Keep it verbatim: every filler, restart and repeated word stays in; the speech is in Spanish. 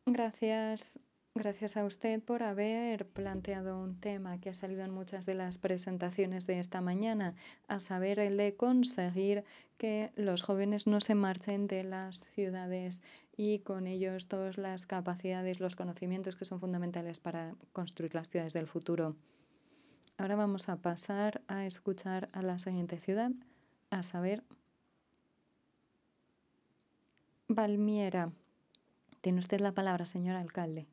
Gracias, gracias a usted por haber planteado un tema que ha salido en muchas de las presentaciones de esta mañana, a saber, el de conseguir que los jóvenes no se marchen de las ciudades y con ellos todas las capacidades, los conocimientos que son fundamentales para construir las ciudades del futuro. Ahora vamos a pasar a escuchar a la siguiente ciudad, a saber, Valmiera. Tiene usted la palabra, señor alcalde.